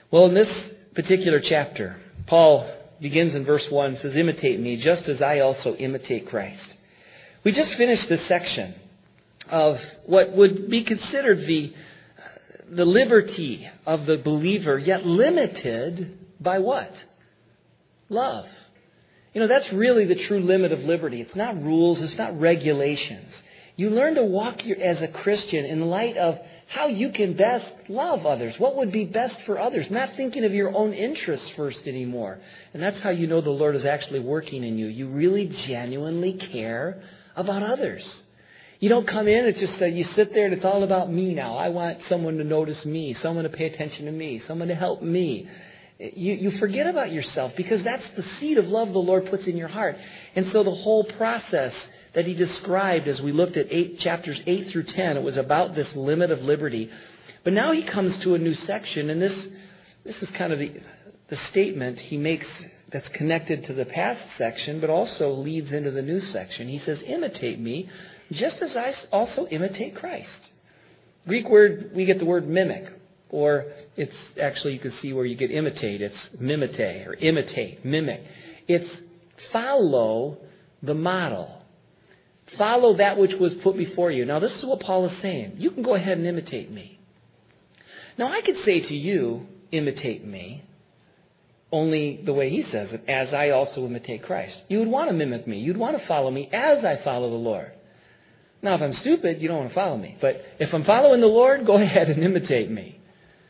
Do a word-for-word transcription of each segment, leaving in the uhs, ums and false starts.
Well, in this particular chapter, Paul begins in verse one, says, imitate me just as I also imitate Christ. We just finished this section of what would be considered the, the liberty of the believer, yet limited by what? Love. You know, that's really the true limit of liberty. It's not rules, it's not regulations. You learn to walk your, as a Christian in light of how you can best love others. What would be best for others? Not thinking of your own interests first anymore. And that's how you know the Lord is actually working in you. You really genuinely care about others. You don't come in, it's just that you sit there and it's all about me now. I want someone to notice me, someone to pay attention to me, someone to help me. You, you forget about yourself because that's the seed of love the Lord puts in your heart. And so the whole process that he described as we looked at eight chapters eight through ten, it was about this limit of liberty. But now he comes to a new section, and this this is kind of the, the statement he makes that's connected to the past section, but also leads into the new section. He says, imitate me, just as I also imitate Christ. Greek word, we get the word mimic, or it's actually, you can see where you get imitate. It's mimete, or imitate, mimic. It's follow the model. Follow that which was put before you. Now, this is what Paul is saying. You can go ahead and imitate me. Now, I could say to you, imitate me, only the way he says it, as I also imitate Christ. You would want to mimic me. You'd want to follow me as I follow the Lord. Now, if I'm stupid, you don't want to follow me. But if I'm following the Lord, go ahead and imitate me.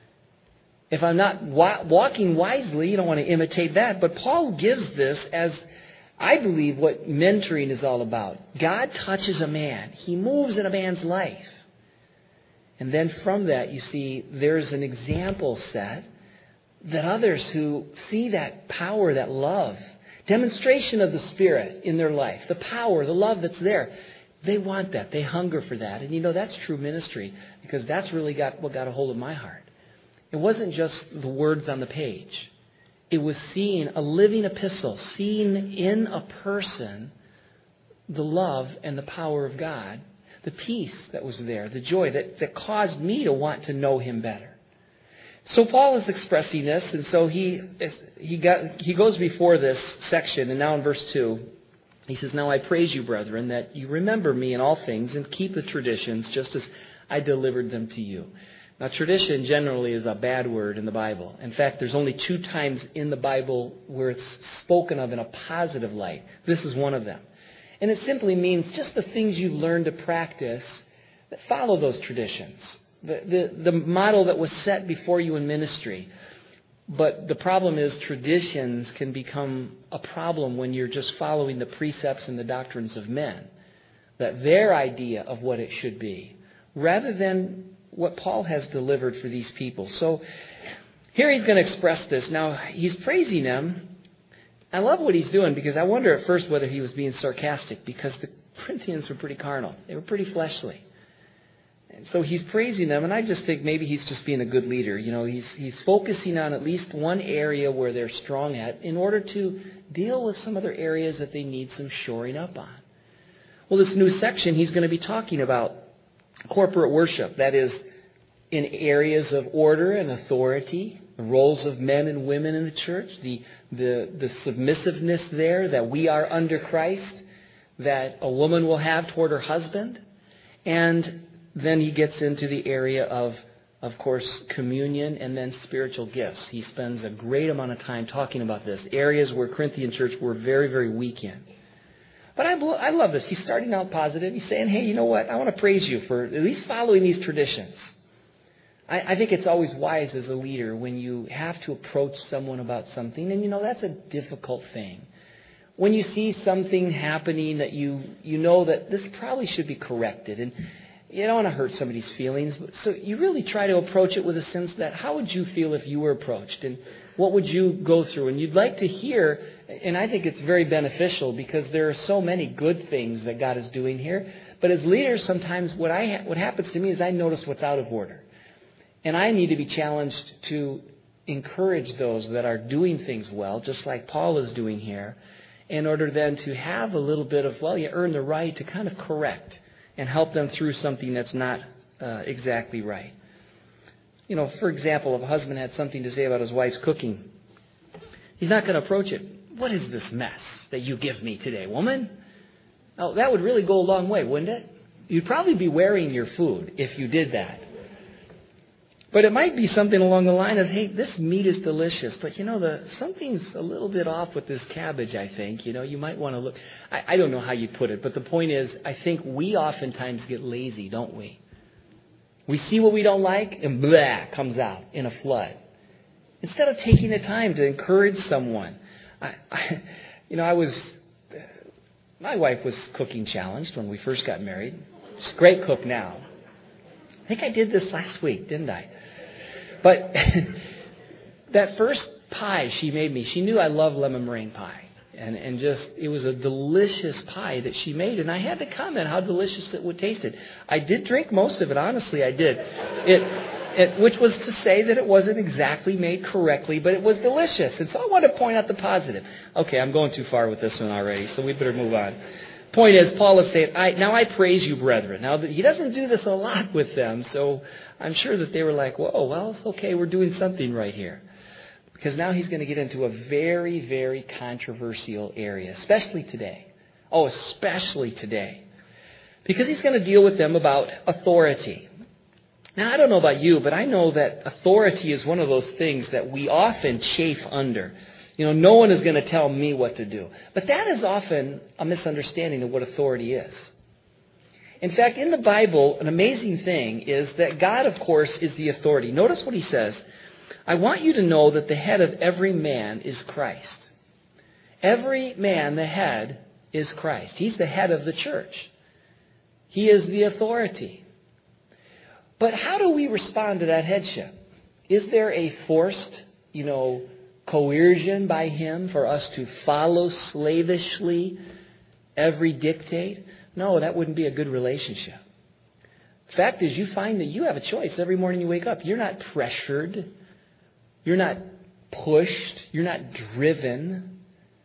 If I'm not wa- walking wisely, you don't want to imitate that. But Paul gives this as, I believe, what mentoring is all about. God touches a man. He moves in a man's life. And then from that, you see, there's an example set that others who see that power, that love, demonstration of the Spirit in their life, the power, the love that's there, they want that. They hunger for that. And you know, that's true ministry, because that's really got what got a hold of my heart. It wasn't just the words on the page. It was seeing a living epistle, seeing in a person the love and the power of God, the peace that was there, the joy that, that caused me to want to know him better. So Paul is expressing this, and so he he got he goes before this section, and now in verse two, he says, now I praise you, brethren, that you remember me in all things and keep the traditions just as I delivered them to you. Now, tradition generally is a bad word in the Bible. In fact, there's only two times in the Bible where it's spoken of in a positive light. This is one of them. And it simply means just the things you've learned to practice that follow those traditions. The, the, the model that was set before you in ministry. But the problem is traditions can become a problem when you're just following the precepts and the doctrines of men. That their idea of what it should be. Rather than what Paul has delivered for these people. So here he's going to express this. Now, he's praising them. I love what he's doing, because I wonder at first whether he was being sarcastic, because the Corinthians were pretty carnal. They were pretty fleshly. And so he's praising them, and I just think maybe he's just being a good leader. You know, he's he's focusing on at least one area where they're strong at in order to deal with some other areas that they need some shoring up on. Well, this new section, he's going to be talking about corporate worship, that is, in areas of order and authority, the roles of men and women in the church, the, the, the submissiveness there that we are under Christ, that a woman will have toward her husband. And then he gets into the area of, of course, communion and then spiritual gifts. He spends a great amount of time talking about this, areas where Corinthian church were very, very weak in. But I, I love this. He's starting out positive. He's saying, hey, you know what? I want to praise you for at least following these traditions. I, I think it's always wise as a leader when you have to approach someone about something. And, you know, that's a difficult thing. When you see something happening that you, you know that this probably should be corrected. And you don't want to hurt somebody's feelings. So you really try to approach it with a sense that how would you feel if you were approached? And what would you go through? And you'd like to hear, and I think it's very beneficial because there are so many good things that God is doing here. But as leaders, sometimes what I what happens to me is I notice what's out of order. And I need to be challenged to encourage those that are doing things well, just like Paul is doing here, in order then to have a little bit of, well, you earn the right to kind of correct and help them through something that's not uh, exactly right. you know, for example, if a husband had something to say about his wife's cooking, he's not going to approach it. What is this mess that you give me today, woman? Oh, that would really go a long way, wouldn't it? You'd probably be wearing your food if you did that. But it might be something along the line of, hey, this meat is delicious, but you know, the something's a little bit off with this cabbage, I think. You know, you might want to look. I, I don't know how you'd put it, but the point is, I think we oftentimes get lazy, don't we? We see what we don't like, and blah, comes out in a flood. Instead of taking the time to encourage someone. I, I, you know, I was, my wife was cooking challenged when we first got married. She's a great cook now. I think I did this last week, didn't I? But that first pie she made me, she knew I love lemon meringue pie. And and just, it was a delicious pie that she made. And I had to comment how delicious it would taste. It. I did drink most of it, honestly, I did. It, it, which was to say that it wasn't exactly made correctly, but it was delicious. And so I want to point out the positive. Okay, I'm going too far with this one already, so we better move on. Point is, Paul is saying, I, now I praise you, brethren. Now, he doesn't do this a lot with them, so I'm sure that they were like, whoa, well, okay, we're doing something right here. Because now he's going to get into a very, very controversial area, especially today. Oh, especially today. Because he's going to deal with them about authority. Now, I don't know about you, but I know that authority is one of those things that we often chafe under. You know, no one is going to tell me what to do. But that is often a misunderstanding of what authority is. In fact, in the Bible, an amazing thing is that God, of course, is the authority. Notice what he says. I want you to know that the head of every man is Christ. Every man, the head, is Christ. He's the head of the church. He is the authority. But how do we respond to that headship? Is there a forced, you know, coercion by him for us to follow slavishly every dictate? No, that wouldn't be a good relationship. The fact is, you find that you have a choice every morning you wake up. You're not pressured. You're not pushed. You're not driven.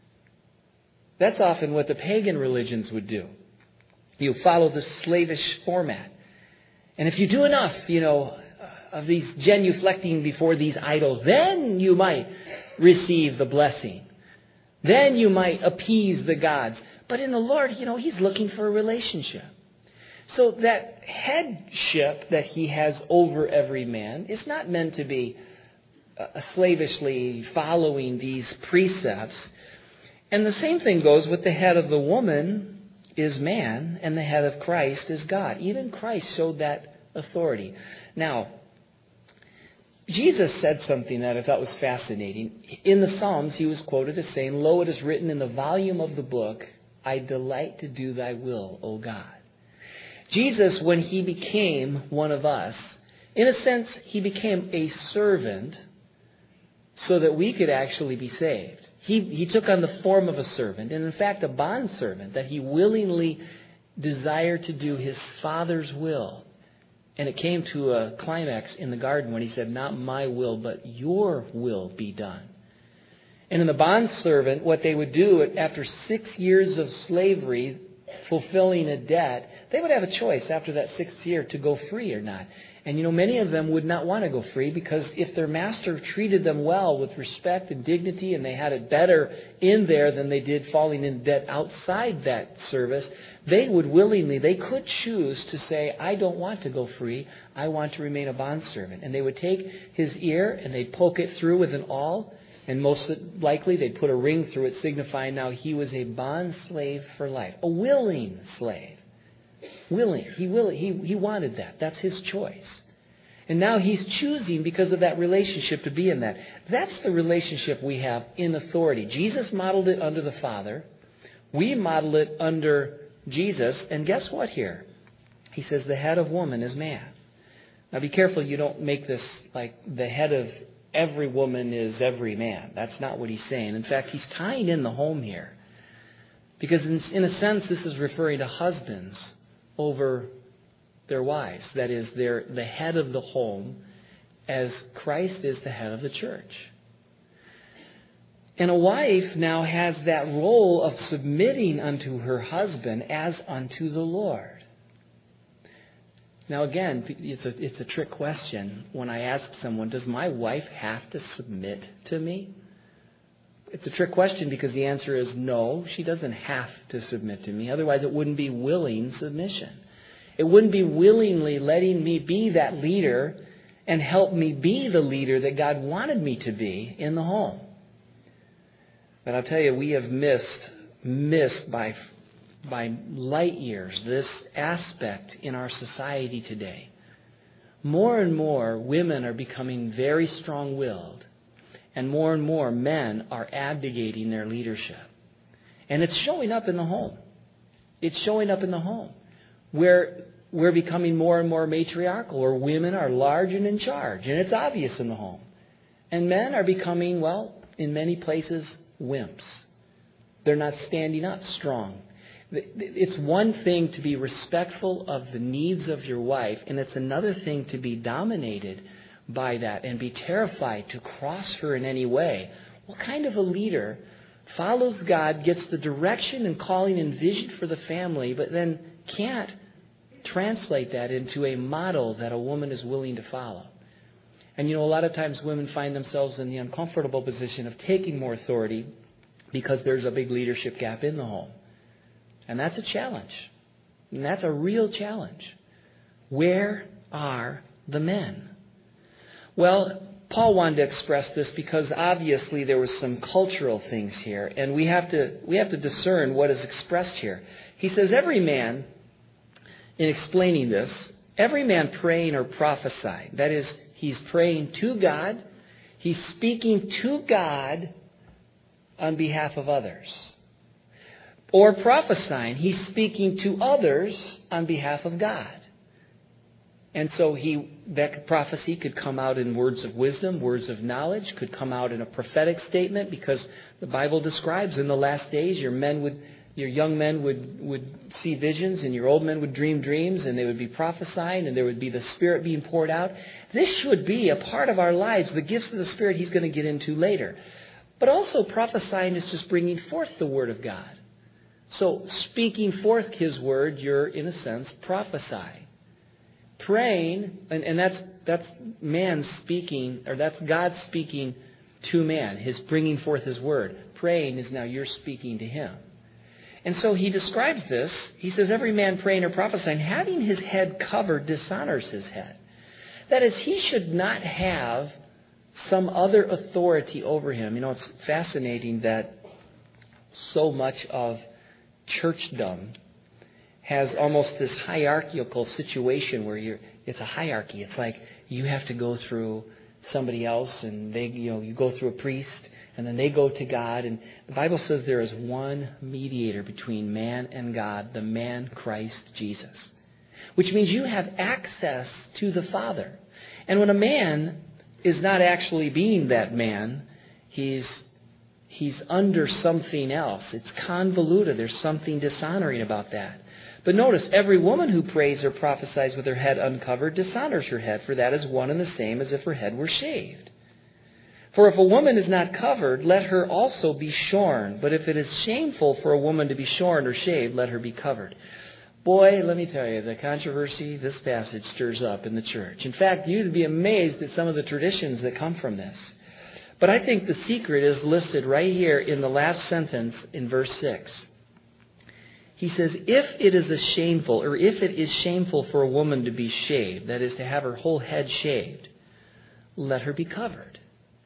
That's often what the pagan religions would do. You follow the slavish format. And if you do enough, you know, of these genuflecting before these idols, then you might receive the blessing. Then you might appease the gods. But in the Lord, you know, he's looking for a relationship. So that headship that he has over every man is not meant to be uh, slavishly following these precepts. And the same thing goes with the head of the woman is man, and the head of Christ is God. Even Christ showed that authority. Now, Jesus said something that I thought was fascinating. In the Psalms, he was quoted as saying, "Lo, it is written in the volume of the book, I delight to do thy will, O God." Jesus, when he became one of us, in a sense, he became a servant so that we could actually be saved. He, he took on the form of a servant, and in fact, a bondservant, that he willingly desired to do his Father's will. And it came to a climax in the garden when he said, "Not my will, but your will be done." And in the bondservant, what they would do after six years of slavery, fulfilling a debt, they would have a choice after that sixth year to go free or not. And, you know, many of them would not want to go free because if their master treated them well with respect and dignity and they had it better in there than they did falling in debt outside that service, they would willingly, they could choose to say, "I don't want to go free. I want to remain a bondservant." And they would take his ear and they'd poke it through with an awl. And most likely they'd put a ring through it signifying now he was a bond slave for life. A willing slave. Willing. He, will, he, he wanted that. That's his choice. And now he's choosing because of that relationship to be in that. That's the relationship we have in authority. Jesus modeled it under the Father. We model it under Jesus. And guess what here? He says the head of woman is man. Now be careful you don't make this like the head of every woman is every man. That's not what he's saying. In fact, he's tying in the home here. Because in, in a sense, this is referring to husbands over their wives. That is, they're the head of the home as Christ is the head of the church. And a wife now has that role of submitting unto her husband as unto the Lord. Now again, it's a, it's a trick question when I ask someone, does my wife have to submit to me? It's a trick question because the answer is no, she doesn't have to submit to me. Otherwise, it wouldn't be willing submission. It wouldn't be willingly letting me be that leader and help me be the leader that God wanted me to be in the home. But I'll tell you, we have missed, missed by, by light years this aspect in our society today. More and more women are becoming very strong-willed. And more and more men are abdicating their leadership. And it's showing up in the home. It's showing up in the home. Where we're becoming more and more matriarchal, where women are large and in charge. And it's obvious in the home. And men are becoming, well, in many places, wimps. They're not standing up strong. It's one thing to be respectful of the needs of your wife, and it's another thing to be dominated by that and be terrified to cross her in any way. What kind of a leader follows God, gets the direction and calling and vision for the family, but then can't translate that into a model that a woman is willing to follow? And you know, a lot of times women find themselves in the uncomfortable position of taking more authority because there's a big leadership gap in the home. And that's a challenge. And that's a real challenge. Where are the men? Well, Paul wanted to express this because obviously there was some cultural things here, and we have to we have to discern what is expressed here. He says, every man, in explaining this, every man praying or prophesying, that is, he's praying to God, he's speaking to God on behalf of others. Or prophesying, he's speaking to others on behalf of God. And so he that prophecy could come out in words of wisdom, words of knowledge, could come out in a prophetic statement, because the Bible describes in the last days your men would, your young men would, would see visions, and your old men would dream dreams, and they would be prophesying, and there would be the Spirit being poured out. This should be a part of our lives, the gifts of the Spirit he's going to get into later. But also prophesying is just bringing forth the Word of God. So speaking forth His Word, you're in a sense prophesying. Praying, and, and that's that's man speaking, or that's God speaking to man, His bringing forth His word. Praying is now you're speaking to Him. And so he describes this. He says, every man praying or prophesying, having his head covered, dishonors his head. That is, he should not have some other authority over him. You know, it's fascinating that so much of churchdom has almost this hierarchical situation where you're, it's a hierarchy. It's like you have to go through somebody else, and they, you know, you go through a priest, and then they go to God. And the Bible says there is one mediator between man and God, the man Christ Jesus, which means you have access to the Father. And when a man is not actually being that man, he's he's under something else. It's convoluted. There's something dishonoring about that. But notice, every woman who prays or prophesies with her head uncovered dishonors her head, for that is one and the same as if her head were shaved. For if a woman is not covered, let her also be shorn. But if it is shameful for a woman to be shorn or shaved, let her be covered. Boy, let me tell you, the controversy this passage stirs up in the church. In fact, you'd be amazed at some of the traditions that come from this. But I think the secret is listed right here in the last sentence in verse six. He says, if it is a shameful, or if it is shameful for a woman to be shaved, that is to have her whole head shaved, let her be covered.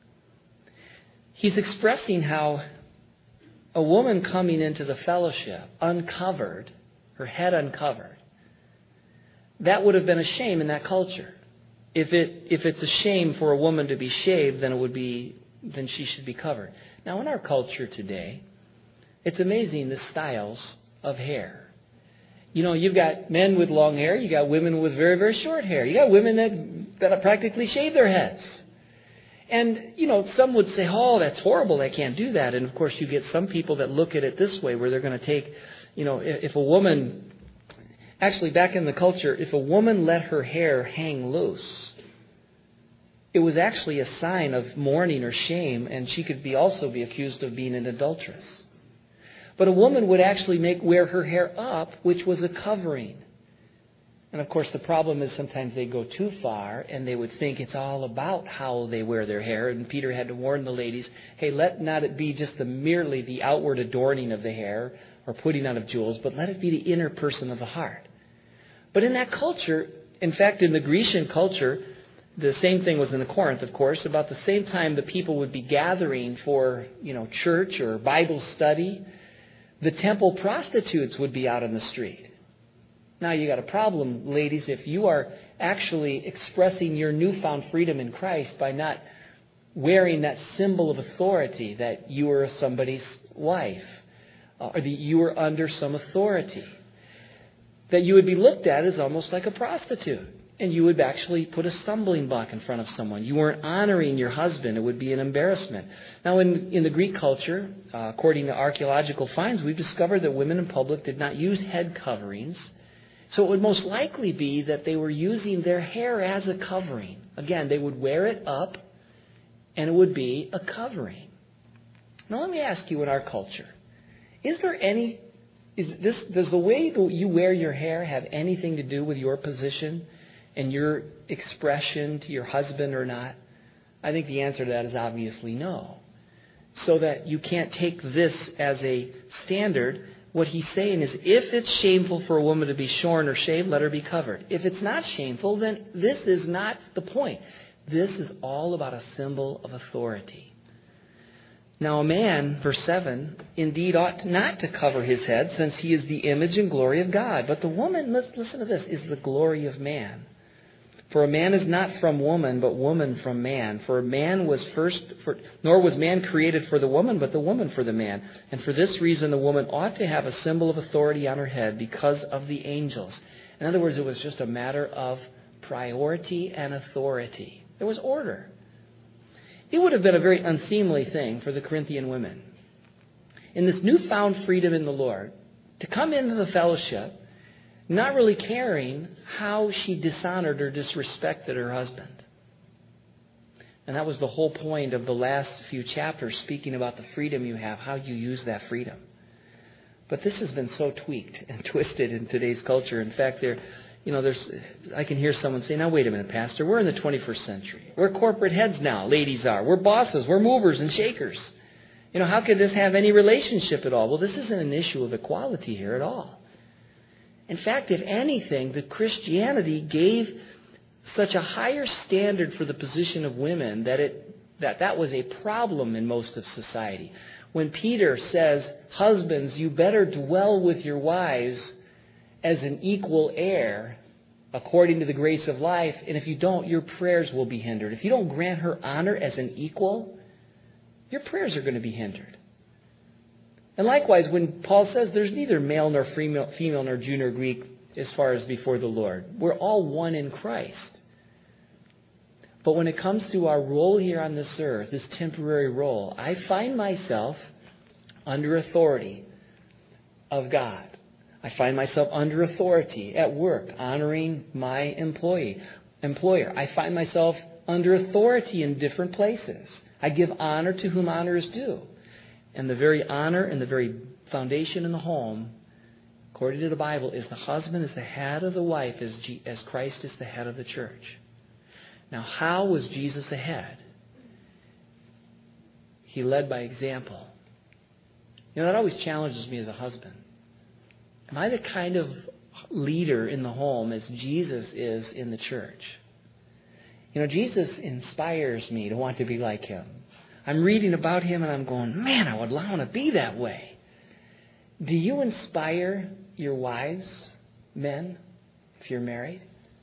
He's expressing how a woman coming into the fellowship uncovered, her head uncovered, that would have been a shame in that culture. If it if it's a shame for a woman to be shaved, then it would be then she should be covered. Now in our culture today, it's amazing the styles of hair. You know, you've got men with long hair, you got women with very, very short hair. You got women that, that practically shave their heads. And, you know, some would say, oh, that's horrible, I can't do that. And, of course, you get some people that look at it this way, where they're going to take, you know, if a woman, actually back in the culture, if a woman let her hair hang loose, it was actually a sign of mourning or shame, and she could be also be accused of being an adulteress. But a woman would actually make wear her hair up, which was a covering. And of course, the problem is sometimes they go too far and they would think it's all about how they wear their hair. And Peter had to warn the ladies, hey, let not it be just the merely the outward adorning of the hair or putting on of jewels, but let it be the inner person of the heart. But in that culture, in fact, in the Grecian culture, the same thing was in the Corinth, of course. About the same time the people would be gathering for, you know, church or Bible study, the temple prostitutes would be out on the street. Now you got a problem, ladies, if you are actually expressing your newfound freedom in Christ by not wearing that symbol of authority that you are somebody's wife, or that you are under some authority, that you would be looked at as almost like a prostitute. And you would actually put a stumbling block in front of someone. You weren't honoring your husband. It would be an embarrassment. Now, in, in the Greek culture, uh, according to archaeological finds, we've discovered that women in public did not use head coverings. So it would most likely be that they were using their hair as a covering. Again, they would wear it up, and it would be a covering. Now, let me ask you, in our culture, is there any... Is this, does the way you wear your hair have anything to do with your position and your expression to your husband or not? I think the answer to that is obviously no. So that you can't take this as a standard. What he's saying is, if it's shameful for a woman to be shorn or shaved, let her be covered. If it's not shameful, then this is not the point. This is all about a symbol of authority. Now a man, verse seven, indeed ought not to cover his head, since he is the image and glory of God. But the woman, listen to this, is the glory of man. For a man is not from woman, but woman from man. For man was first, for, nor was man created for the woman, but the woman for the man. And for this reason, the woman ought to have a symbol of authority on her head because of the angels. In other words, it was just a matter of priority and authority. There was order. It would have been a very unseemly thing for the Corinthian women, in this newfound freedom in the Lord, to come into the fellowship not really caring how she dishonored or disrespected her husband. And that was the whole point of the last few chapters, speaking about the freedom you have, how you use that freedom. But this has been so tweaked and twisted in today's culture. In fact, there, you know, there's, I can hear someone say, now wait a minute, Pastor, we're in the twenty-first century. We're corporate heads now, ladies are. We're bosses, we're movers and shakers. You know, how could this have any relationship at all? Well, this isn't an issue of equality here at all. In fact, if anything, the Christianity gave such a higher standard for the position of women that it that that was a problem in most of society. When Peter says, husbands, you better dwell with your wives as an equal heir according to the grace of life, and if you don't, your prayers will be hindered. If you don't grant her honor as an equal, your prayers are going to be hindered. And likewise, when Paul says there's neither male nor female, female nor Jew nor Greek as far as before the Lord, we're all one in Christ. But when it comes to our role here on this earth, this temporary role, I find myself under authority of God. I find myself under authority at work, honoring my employee, employer. I find myself under authority in different places. I give honor to whom honor is due. And the very honor and the very foundation in the home, according to the Bible, is the husband is the head of the wife as, G- as Christ is the head of the church. Now, how was Jesus the head? He led by example. You know, that always challenges me as a husband. Am I the kind of leader in the home as Jesus is in the church? You know, Jesus inspires me to want to be like him. I'm reading about him and I'm going, man, I would want to be that way. Do you inspire your wives, men, if you're married?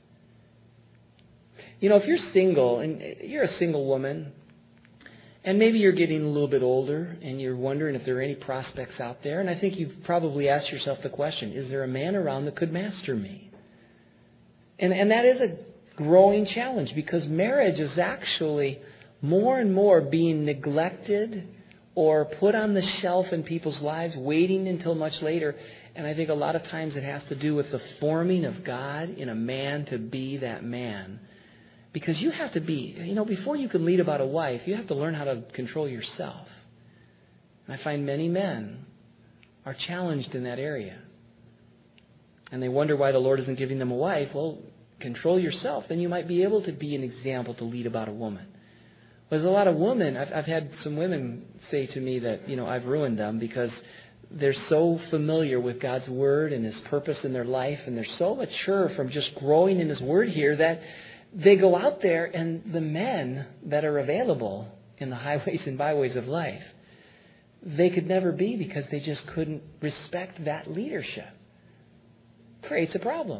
You know, if you're single and you're a single woman and maybe you're getting a little bit older and you're wondering if there are any prospects out there, and I think you've probably asked yourself the question, is there a man around that could master me? And, and that is a growing challenge because marriage is actually more and more being neglected or put on the shelf in people's lives, waiting until much later. And I think a lot of times it has to do with the forming of God in a man to be that man. Because you have to be, you know, before you can lead about a wife, you have to learn how to control yourself. And I find many men are challenged in that area. and they wonder why the Lord isn't giving them a wife. Well, control yourself. Then you might be able to be an example to lead about a woman. There's a lot of women. I've, I've had some women say to me that, you know, I've ruined them because they're so familiar with God's Word and His purpose in their life, and they're so mature from just growing in His Word here that they go out there and the men that are available in the highways and byways of life, they could never be because they just couldn't respect that leadership. Creates a problem.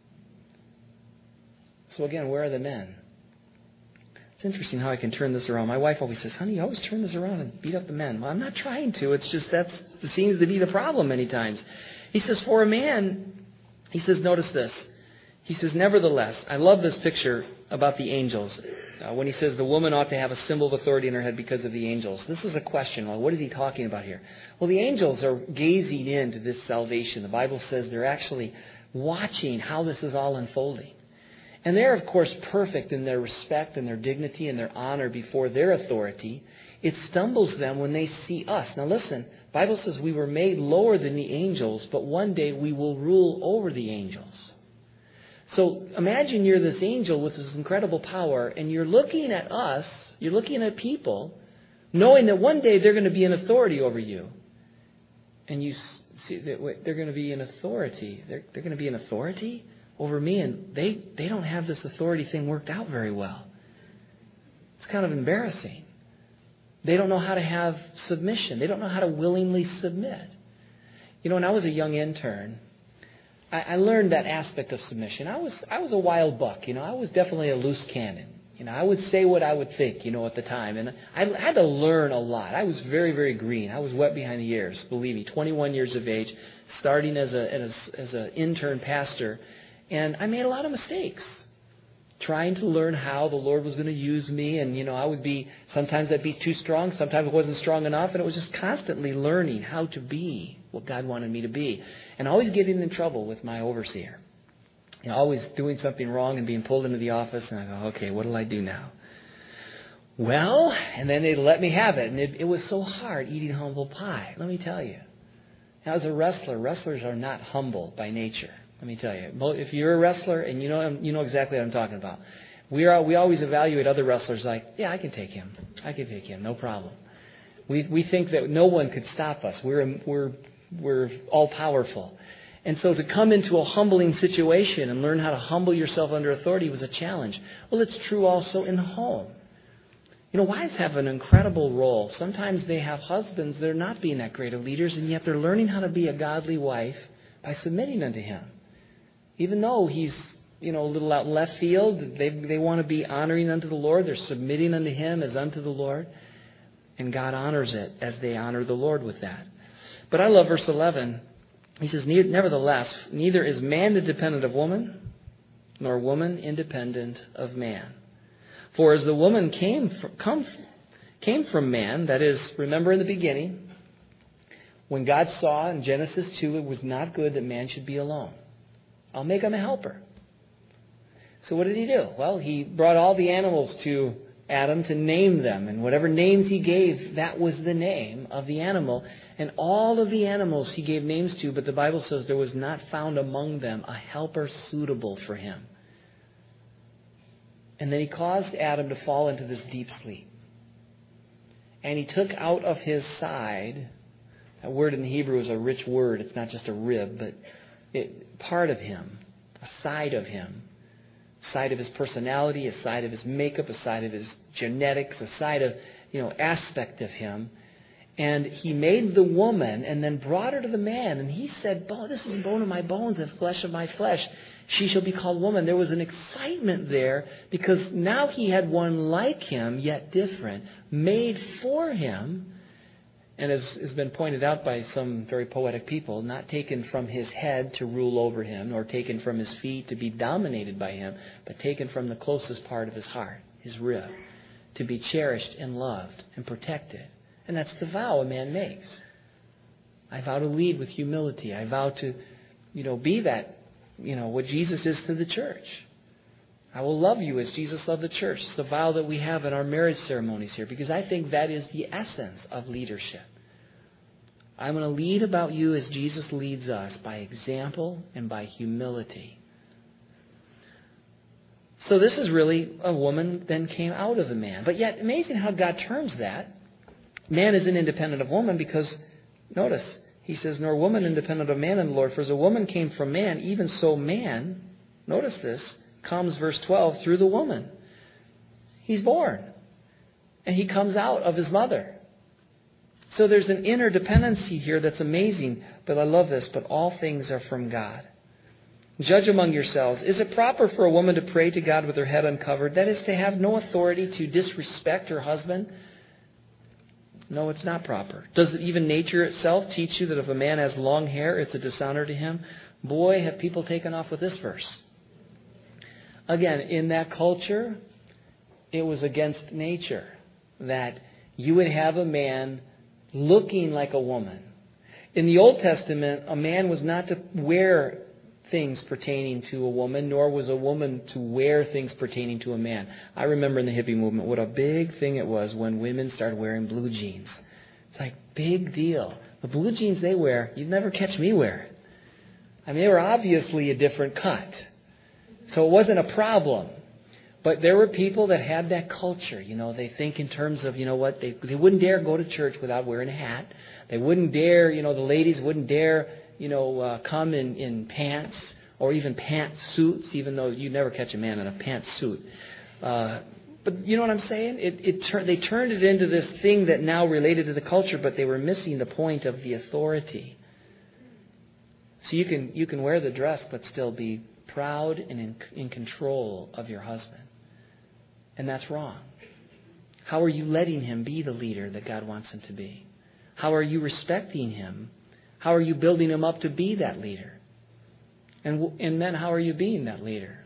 So again, where are the men? It's interesting how I can turn this around. My wife always says, honey, you always turn this around and beat up the men. Well, I'm not trying to. It's just that seems to be the problem many times. He says, for a man, he says, notice this. He says, nevertheless, I love this picture about the angels. Uh, when he says the woman ought to have a symbol of authority in her head because of the angels. This is a question. Well, what is he talking about here? Well, the angels are gazing into this salvation. The Bible says they're actually watching how this is all unfolding. And they're, of course, perfect in their respect and their dignity and their honor before their authority. It stumbles them when they see us. Now listen, the Bible says we were made lower than the angels, but one day we will rule over the angels. So imagine you're this angel with this incredible power, and you're looking at us, you're looking at people, knowing that one day they're going to be an authority over you. And you see that they're going to be an authority. They're, they're going to be an authority over me, and they, they don't have this authority thing worked out very well. It's kind of embarrassing. They don't know how to have submission. They don't know how to willingly submit. You know, when I was a young intern, I, I learned that aspect of submission. I was I was a wild buck. You know, I was definitely a loose cannon. You know, I would say what I would think, you know, at the time. And I had to learn a lot. I was very, very green. I was wet behind the ears, believe me, twenty-one years of age, starting as a as, as an intern pastor. And I made a lot of mistakes trying to learn how the Lord was going to use me. And, you know, I would be, sometimes I'd be too strong. Sometimes it wasn't strong enough. And it was just constantly learning how to be what God wanted me to be. And always getting in trouble with my overseer. You know, always doing something wrong and being pulled into the office. And I go, okay, what do I do now? Well, and then they'd let me have it. And it, it was so hard eating humble pie. Let me tell you. As a wrestler, wrestlers are not humble by nature. Let me tell you, if you're a wrestler and you know you know exactly what I'm talking about, we are we always evaluate other wrestlers like, yeah, I can take him, I can take him, no problem. We we think that no one could stop us. We're we're we're all powerful, and so to come into a humbling situation and learn how to humble yourself under authority was a challenge. Well, it's true also in the home. You know, wives have an incredible role. Sometimes they have husbands that are not being that great of leaders, and yet they're learning how to be a godly wife by submitting unto him. Even though he's, you know, a little out in left field, they they want to be honoring unto the Lord. They're submitting unto Him as unto the Lord. And God honors it as they honor the Lord with that. But I love verse eleven. He says, nevertheless, neither is man independent of woman, nor woman independent of man. For as the woman came from, come, came from man, that is, remember in the beginning, when God saw in Genesis two, it was not good that man should be alone. I'll make him a helper. So what did he do? Well, he brought all the animals to Adam to name them. And whatever names he gave, that was the name of the animal. And all of the animals he gave names to, but the Bible says there was not found among them a helper suitable for him. And then he caused Adam to fall into this deep sleep. And he took out of his side, that word in the Hebrew is a rich word. It's not just a rib, but it, part of him, a side of him, a side of his personality, a side of his makeup, a side of his genetics, a side of, you know, aspect of him. And he made the woman and then brought her to the man. And he said, "Bone, this is bone of my bones and flesh of my flesh. She shall be called woman." There was an excitement there because now he had one like him, yet different, made for him. And as has been pointed out by some very poetic people, not taken from his head to rule over him, nor taken from his feet to be dominated by him, but taken from the closest part of his heart, his rib, to be cherished and loved and protected. And that's the vow a man makes. I vow to lead with humility. I vow to, you know, be that, you know, what Jesus is to the church. I will love you as Jesus loved the church. It's the vow that we have in our marriage ceremonies here, because I think that is the essence of leadership. I'm going to lead about you as Jesus leads us, by example and by humility. So this is really a woman then came out of a man. But yet, amazing how God terms that. Man isn't independent of woman because, notice, he says, nor woman independent of man in the Lord. For as a woman came from man, even so man, notice this, comes, verse twelve, through the woman. He's born. And he comes out of his mother. So there's an interdependency here that's amazing. But I love this. But all things are from God. Judge among yourselves. Is it proper for a woman to pray to God with her head uncovered? That is, to have no authority to disrespect her husband? No, it's not proper. Does even nature itself teach you that if a man has long hair, it's a dishonor to him? Boy, have people taken off with this verse. Again, in that culture, it was against nature that you would have a man looking like a woman. In the Old Testament, a man was not to wear things pertaining to a woman, nor was a woman to wear things pertaining to a man. I remember in the hippie movement what a big thing it was when women started wearing blue jeans. It's like, big deal. The blue jeans they wear, you'd never catch me wearing. I mean, they were obviously a different cut. So it wasn't a problem. But there were people that had that culture. You know, they think in terms of, you know what, they, they wouldn't dare go to church without wearing a hat. They wouldn't dare, you know, the ladies wouldn't dare you know, uh, come in, in pants or even pantsuits, even though you never catch a man in a pantsuit. Uh, but you know what I'm saying? It, it tur- they turned it into this thing that now related to the culture, but they were missing the point of the authority. So you can you can wear the dress, but still be proud and in, in control of your husband. And that's wrong. How are you letting him be the leader that God wants him to be? How are you respecting him? How are you building him up to be that leader? And, and men, how are you being that leader?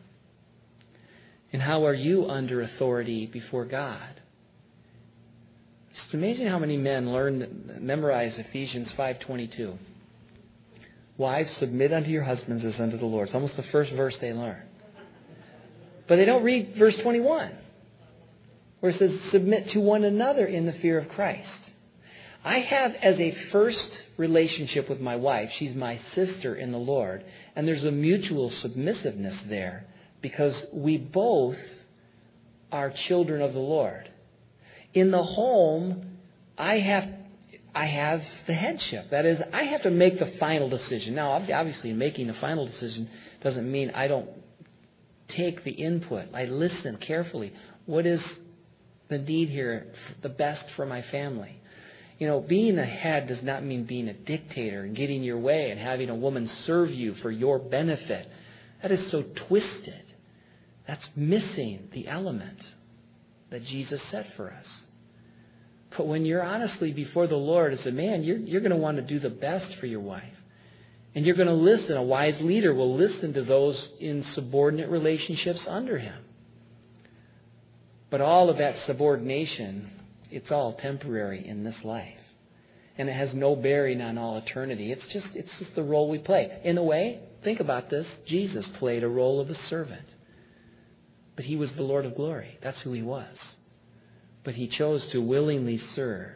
And how are you under authority before God? It's amazing how many men learn, memorize Ephesians five twenty-two. Wives, submit unto your husbands as unto the Lord. It's almost the first verse they learn. But they don't read verse twenty-one, where it says, submit to one another in the fear of Christ. I have as a first relationship with my wife, she's my sister in the Lord, and there's a mutual submissiveness there because we both are children of the Lord. In the home, I have I have the headship. That is, I have to make the final decision. Now, obviously, making the final decision doesn't mean I don't take the input. I listen carefully. What is the need here, the best for my family? You know, being the head does not mean being a dictator and getting your way and having a woman serve you for your benefit. That is so twisted. That's missing the element that Jesus set for us. But when you're honestly before the Lord as a man, you're, you're going to want to do the best for your wife. And you're going to listen. A wise leader will listen to those in subordinate relationships under him. But all of that subordination, it's all temporary in this life. And it has no bearing on all eternity. It's just it's just the role we play. In a way, think about this. Jesus played a role of a servant. But he was the Lord of glory. That's who he was. But he chose to willingly serve.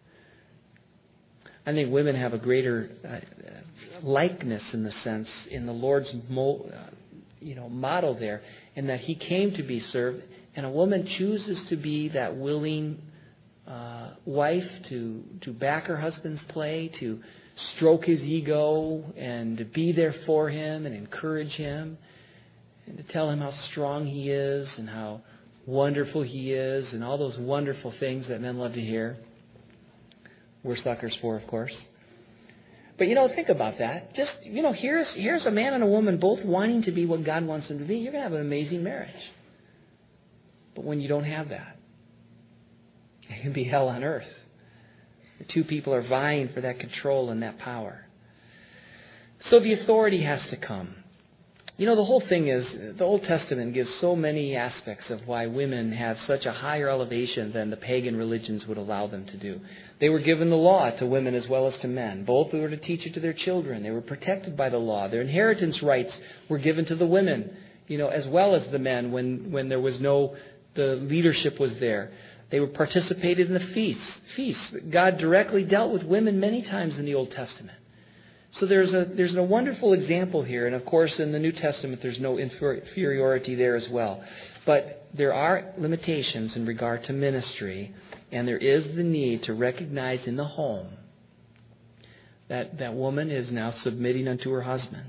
I think women have a greater uh, likeness in the sense, in the Lord's mo- uh, you know, model there, in that he came to be served. And a woman chooses to be that willing Uh, wife to, to back her husband's play, to stroke his ego and to be there for him and encourage him and to tell him how strong he is and how wonderful he is and all those wonderful things that men love to hear. We're suckers for, of course. But, you know, think about that. Just, you know, here's, here's a man and a woman both wanting to be what God wants them to be. You're going to have an amazing marriage. But when you don't have that, it can be hell on earth. The two people are vying for that control and that power. So the authority has to come. You know, the whole thing is, the Old Testament gives so many aspects of why women have such a higher elevation than the pagan religions would allow them to do. They were given the law to women as well as to men. Both were to teach it to their children. They were protected by the law. Their inheritance rights were given to the women, you know, as well as the men when, when there was no, the leadership was there. They were participated in the feasts. Feasts. God directly dealt with women many times in the Old Testament. So there's a there's a wonderful example here. And of course, in the New Testament, there's no inferiority there as well. But there are limitations in regard to ministry. And there is the need to recognize in the home that that woman is now submitting unto her husband.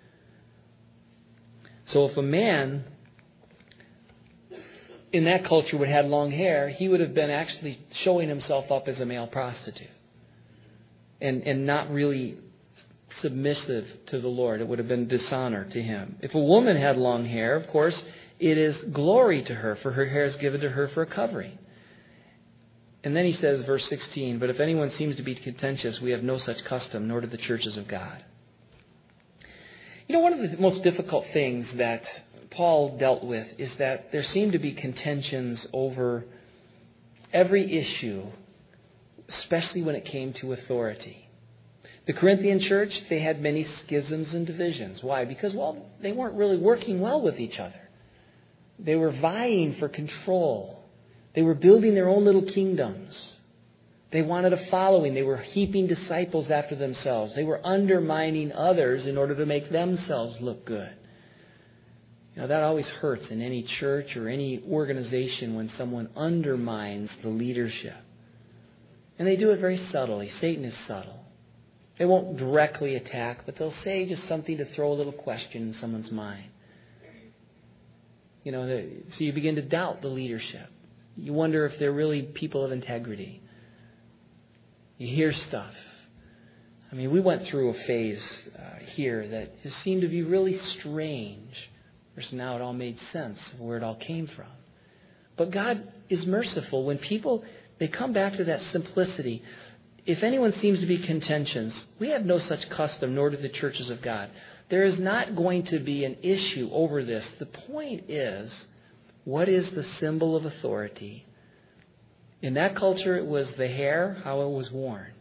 So if a man in that culture would have had long hair, he would have been actually showing himself up as a male prostitute. And and not really submissive to the Lord. It would have been dishonor to him. If a woman had long hair, of course, it is glory to her, for her hair is given to her for a covering. And then he says, verse sixteen, but if anyone seems to be contentious, we have no such custom, nor do the churches of God. You know, one of the most difficult things that Paul dealt with is that there seemed to be contentions over every issue, especially when it came to authority. The Corinthian church, they had many schisms and divisions. Why? Because, well, they weren't really working well with each other. They were vying for control. They were building their own little kingdoms. They wanted a following. They were heaping disciples after themselves. They were undermining others in order to make themselves look good. You know, that always hurts in any church or any organization when someone undermines the leadership. And they do it very subtly. Satan is subtle. They won't directly attack, but they'll say just something to throw a little question in someone's mind. You know, so you begin to doubt the leadership. You wonder if they're really people of integrity. You hear stuff. I mean, we went through a phase uh, here that just seemed to be really strange. Of course, now it all made sense of where it all came from. But God is merciful. When people, they come back to that simplicity. If anyone seems to be contentious, we have no such custom, nor do the churches of God. There is not going to be an issue over this. The point is, what is the symbol of authority? In that culture, it was the hair, how it was worn.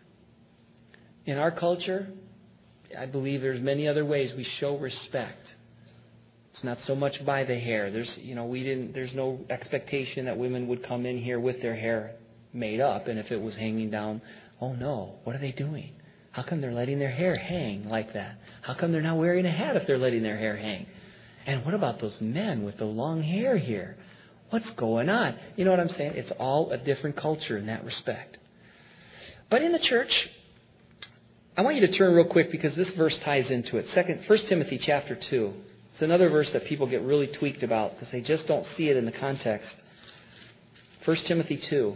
In our culture, I believe there's many other ways we show respect. It's not so much by the hair. There's, you know, we didn't. There's no expectation that women would come in here with their hair made up, and if it was hanging down, oh no, what are they doing? How come they're letting their hair hang like that? How come they're not wearing a hat if they're letting their hair hang? And what about those men with the long hair here? What's going on? You know what I'm saying? It's all a different culture in that respect. But in the church, I want you to turn real quick because this verse ties into it. Second, First Timothy chapter two. It's another verse that people get really tweaked about because they just don't see it in the context. First Timothy two.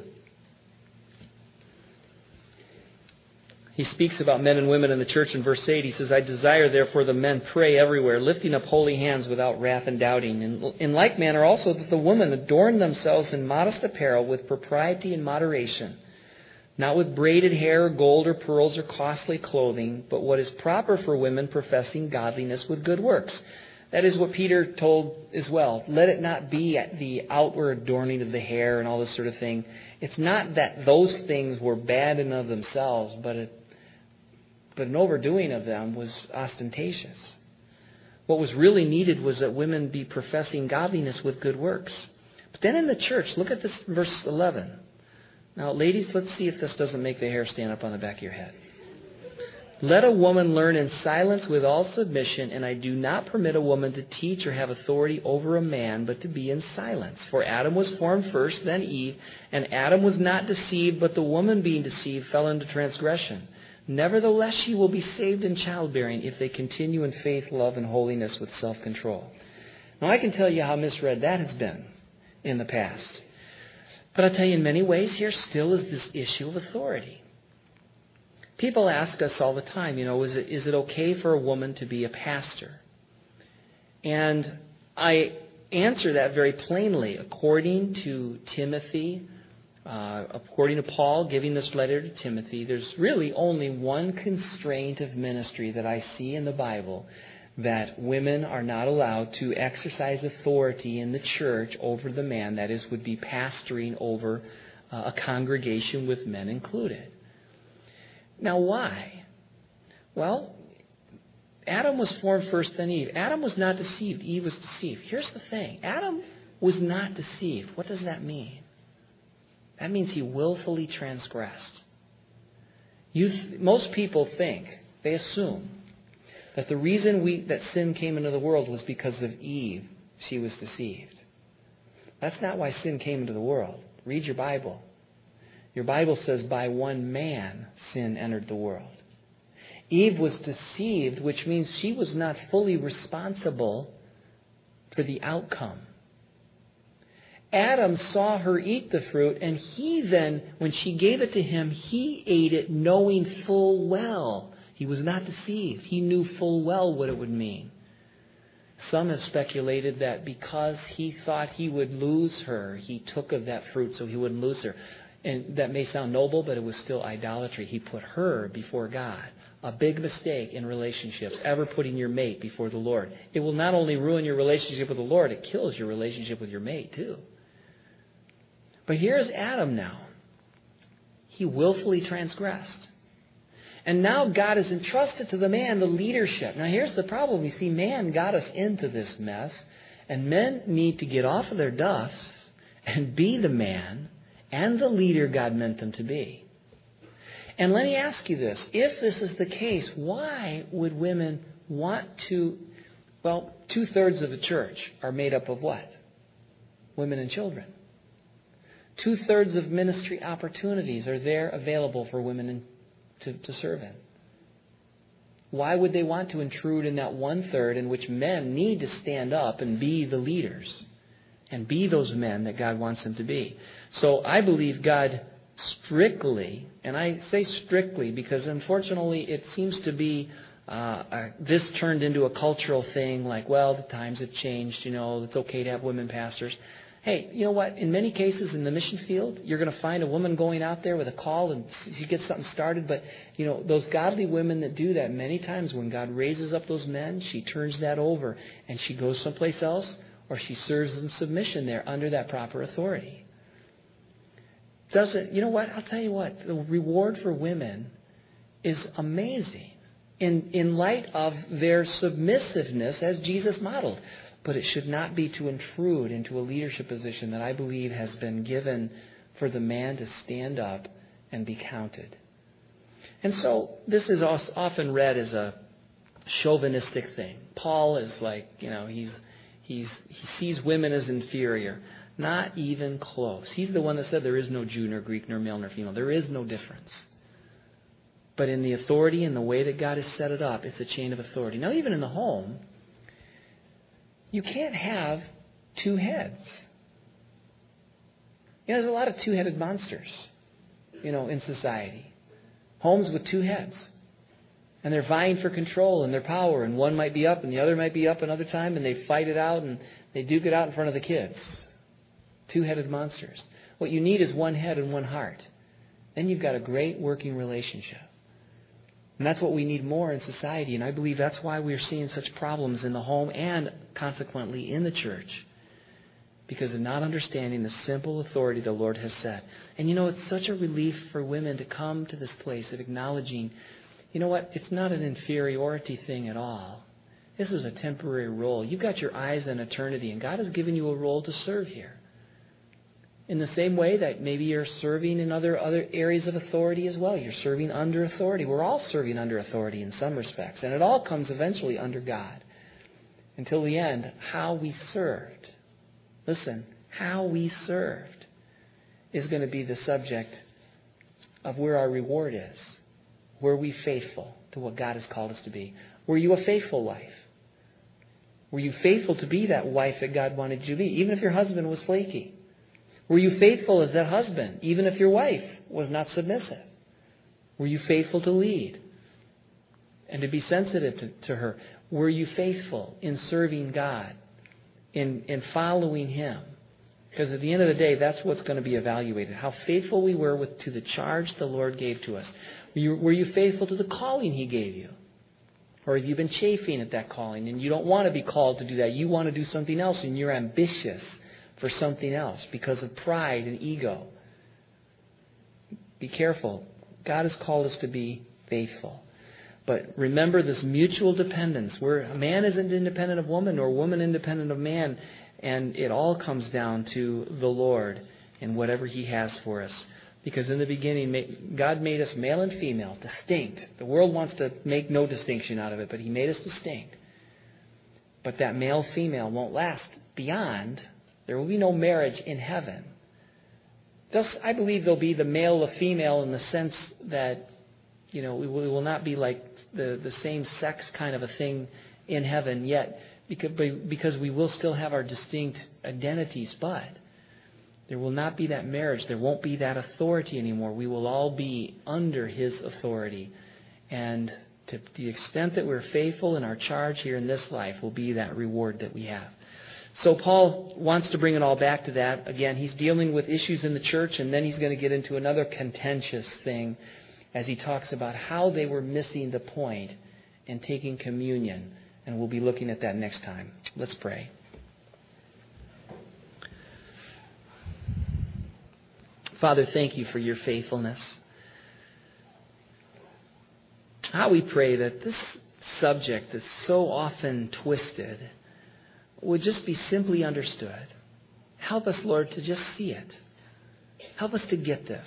He speaks about men and women in the church in verse eight. He says, I desire therefore the men pray everywhere, lifting up holy hands without wrath and doubting. And in like manner also that the women adorn themselves in modest apparel with propriety and moderation, not with braided hair or gold or pearls or costly clothing, but what is proper for women professing godliness with good works. That is what Peter told as well. Let it not be the outward adorning of the hair and all this sort of thing. It's not that those things were bad in and of themselves, but it But an overdoing of them was ostentatious. What was really needed was that women be professing godliness with good works. But then in the church, look at this verse eleven. Now, ladies, let's see if this doesn't make the hair stand up on the back of your head. Let a woman learn in silence with all submission, and I do not permit a woman to teach or have authority over a man, but to be in silence. For Adam was formed first, then Eve, and Adam was not deceived, but the woman being deceived fell into transgression. Nevertheless, she will be saved in childbearing if they continue in faith, love, and holiness with self-control. Now, I can tell you how misread that has been in the past. But I'll tell you, in many ways, here still is this issue of authority. People ask us all the time, you know, is it is it okay for a woman to be a pastor? And I answer that very plainly. According to Timothy, Uh, according to Paul giving this letter to Timothy, there's really only one constraint of ministry that I see in the Bible, that women are not allowed to exercise authority in the church over the man, that is, would be pastoring over uh, a congregation with men included. Now, why? Well, Adam was formed first, then Eve. Adam was not deceived. Eve was deceived. Here's the thing. Adam was not deceived. What does that mean? That means he willfully transgressed. You th- most people think, they assume, that the reason we that sin came into the world was because of Eve. She was deceived. That's not why sin came into the world. Read your Bible. Your Bible says by one man sin entered the world. Eve was deceived, which means she was not fully responsible for the outcome. Adam saw her eat the fruit, and he then, when she gave it to him, he ate it knowing full well. He was not deceived. He knew full well what it would mean. Some have speculated that because he thought he would lose her, he took of that fruit so he wouldn't lose her. And that may sound noble, but it was still idolatry. He put her before God. A big mistake in relationships, ever putting your mate before the Lord. It will not only ruin your relationship with the Lord, it kills your relationship with your mate too. But here's Adam now. He willfully transgressed. And now God has entrusted to the man the leadership. Now here's the problem. You see, man got us into this mess. And men need to get off of their duffs and be the man and the leader God meant them to be. And let me ask you this. If this is the case, why would women want to... Well, two-thirds of the church are made up of what? Women and children. Two-thirds of ministry opportunities are there available for women and To, to serve in. Why would they want to intrude in that one-third in which men need to stand up and be the leaders and be those men that God wants them to be? So I believe God strictly, and I say strictly because unfortunately it seems to be uh, uh, this turned into a cultural thing like, well, the times have changed, you know, it's okay to have women pastors. Hey, you know what? In many cases in the mission field, you're going to find a woman going out there with a call and she gets something started. But, you know, those godly women that do that, many times when God raises up those men, she turns that over and she goes someplace else or she serves in submission there under that proper authority. Doesn't, you know what? I'll tell you what. The reward for women is amazing in, in light of their submissiveness as Jesus modeled. But it should not be to intrude into a leadership position that I believe has been given for the man to stand up and be counted. And so this is often read as a chauvinistic thing. Paul is like, you know, he's he's he sees women as inferior. Not even close. He's the one that said there is no Jew nor Greek nor male nor female. There is no difference. But in the authority and the way that God has set it up, it's a chain of authority. Now, even in the home, you can't have two heads. You know, there's a lot of two-headed monsters, you know, in society. Homes with two heads. And they're vying for control and their power. And one might be up and the other might be up another time. And they fight it out and they duke it out in front of the kids. Two-headed monsters. What you need is one head and one heart. Then you've got a great working relationship. And that's what we need more in society. And I believe that's why we're seeing such problems in the home and consequently in the church. Because of not understanding the simple authority the Lord has set. And you know, it's such a relief for women to come to this place of acknowledging, you know what, it's not an inferiority thing at all. This is a temporary role. You've got your eyes on eternity and God has given you a role to serve here. In the same way that maybe you're serving in other, other areas of authority as well. You're serving under authority. We're all serving under authority in some respects. And it all comes eventually under God. Until the end, how we served. Listen, how we served is going to be the subject of where our reward is. Were we faithful to what God has called us to be? Were you a faithful wife? Were you faithful to be that wife that God wanted you to be, even if your husband was flaky? Were you faithful as that husband, even if your wife was not submissive? Were you faithful to lead and to be sensitive to, to her? Were you faithful in serving God, in, in following Him? Because at the end of the day, that's what's going to be evaluated. How faithful we were with, to the charge the Lord gave to us. Were you, were you faithful to the calling He gave you? Or have you been chafing at that calling and you don't want to be called to do that? You want to do something else and you're ambitious for something else because of pride and ego. Be careful. God has called us to be faithful. But remember this mutual dependence where a man isn't independent of woman nor woman independent of man. And it all comes down to the Lord in whatever He has for us. Because in the beginning, God made us male and female, distinct. The world wants to make no distinction out of it, but He made us distinct. But that male-female won't last beyond. There will be no marriage in heaven. Thus, I believe there'll be the male, the female, in the sense that, you know, we will not be like the, the same sex kind of a thing in heaven yet, because, because we will still have our distinct identities, but there will not be that marriage. There won't be that authority anymore. We will all be under His authority. And to the extent that we're faithful in our charge here in this life will be that reward that we have. So Paul wants to bring it all back to that. Again, he's dealing with issues in the church, and then he's going to get into another contentious thing as he talks about how they were missing the point in taking communion. And we'll be looking at that next time. Let's pray. Father, thank You for Your faithfulness. How we pray that this subject that's so often twisted would just be simply understood. Help us, Lord, to just see it. Help us to get this.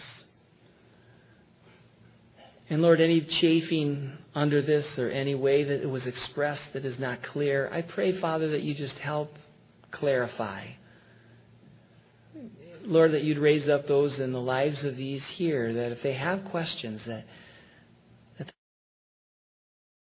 And Lord, any chafing under this or any way that it was expressed that is not clear, I pray, Father, that You just help clarify. Lord, that You'd raise up those in the lives of these here that if they have questions, that